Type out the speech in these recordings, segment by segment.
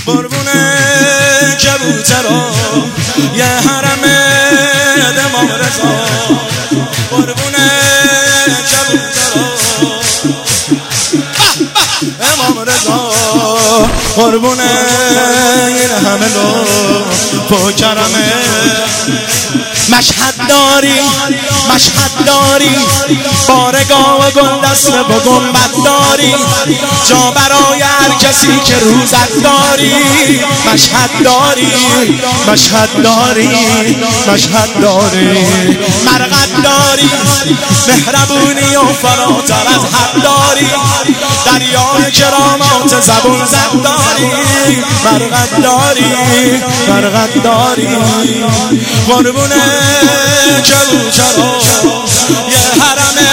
قربونه کبوترا یه حرم امام رضا قربونه کبوترا امام رضا قربونه این همه لو کرمه مشهد داری بارگاه و گل دست و گنبد داری جا برای هر کسی که روزت داری مشهد داری مرقد داری مهربونی و فراتر از حد داری دریای کرامات زبون زد داری مرقد داری قربونه کبوترا یه حرمه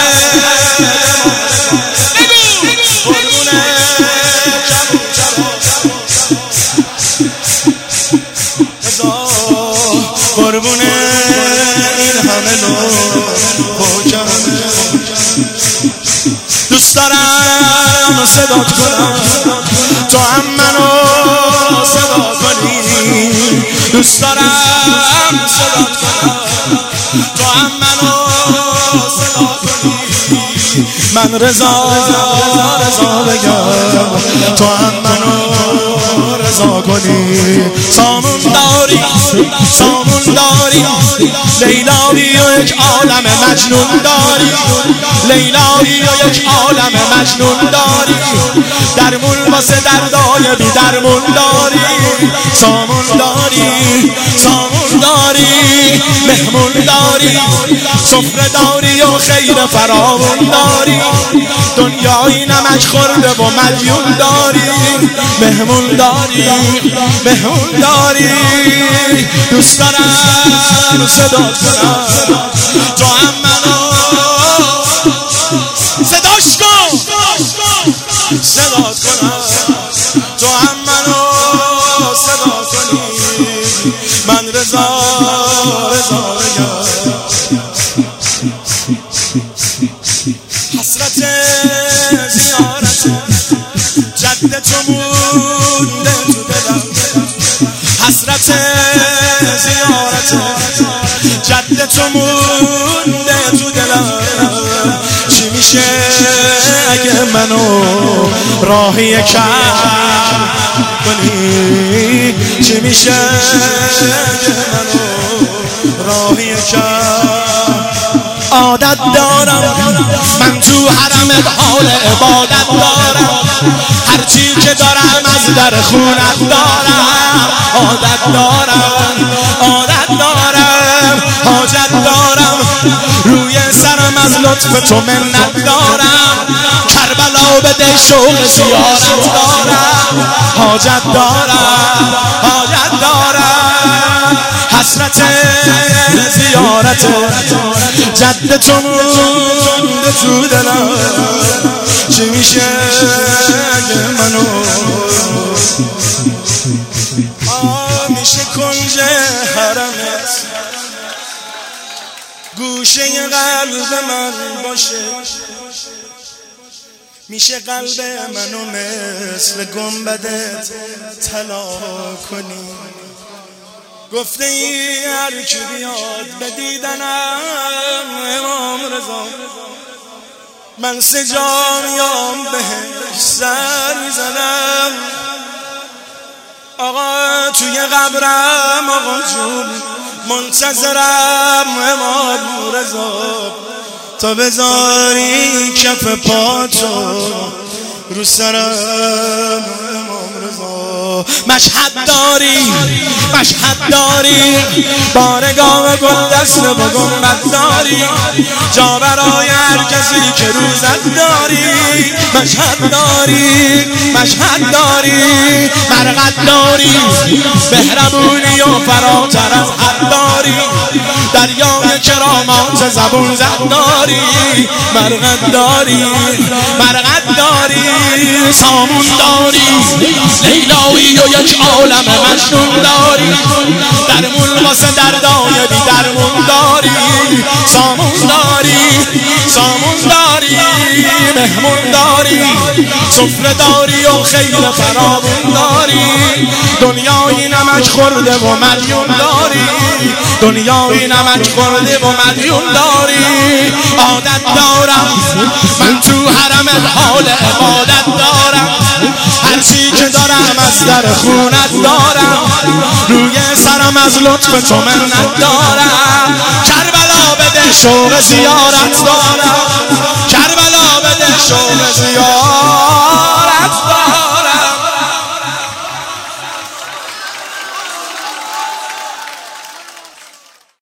قربونه کبوترا قربونه این همه لو کرمه دوست دارم صدات کنم تو هم منو صدا کنی دوست دارم صدات کنم تو هم منو صدا کنی من رضا بگم تو هم منو رضا کنی سامون داری لیلاوی و یک عالم مجنون داری لیلاوی و یک عالم مجنون داری درمون واسه دردای بی درمون داری سامون داری مهمون داری سفره داری و خیر فراوون داری دنیای نمک خورده و ملیون داری مهمون داری دوست دارم صدات کنم تو هم منو صداش کن صدات کنم تو هم منو صدا کنی من رضا بگم حسرت زیارت جد تو مونده تو دلم حسرت زیارت جد تو مونده تو دلم چی میشه اگه منو راهی کم کنی چی میشه اگه منو راهی کم عادت دارم من تو حرمت حال عبادت دارم هرچی که دارم از در خونت دارم عادت دارم حاجت دارم روی سرم از لطف تو منت دارم کربلا بده شوق زیارت دارم حاجت دارم حسرت زیارت جد تو مونده تو دلم چی میشه اگه منو میشه کنج حرمت گوشه قلب من باشه میشه قلب منو مثل گنبدت طلا کنی گفته ای هر کی بیاد به دیدنم امام رضا من سجامیام بهش سر میزنم آقا توی قبرم آقا جون منتظرم امام رضا تا بذاری کف پاتو رو سرم امام رضا مشهد داری بارگاه گل دست و گنبد داری جا برای هر کسی که روزت داری مشهد داری مرقد داری مهربونی و فراتر از حد داری دریای کرامات زبون زد داری مرقد داری سامون داری لیلاوی و یک عالم مجنون داری درمون واسه دردای بی درمون داری سامون داری مهمون داری سفره داری و خیر فراوون داری دنیای نمک خورده و مدیون داری، دنیای نمک خورده و مدیون داری. عادت دارم من تو حرمت حال عبادت دارم، هر چی که دارم از در خونت دارم، روی سرم از لطف تو منت دارم. کربلا بده شوق زیارت دارم، کربلا بده شوق